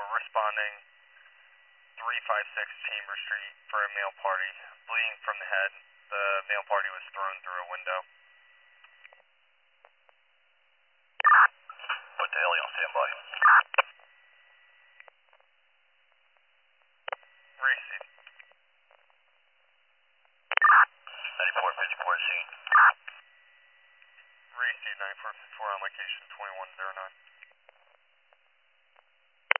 responding 356 Chamber Street for a male party, bleeding from the head. The male party was thrown through a window. Put the heli on standby. Receive. 9454 scene. Receive 9454 on location 2109.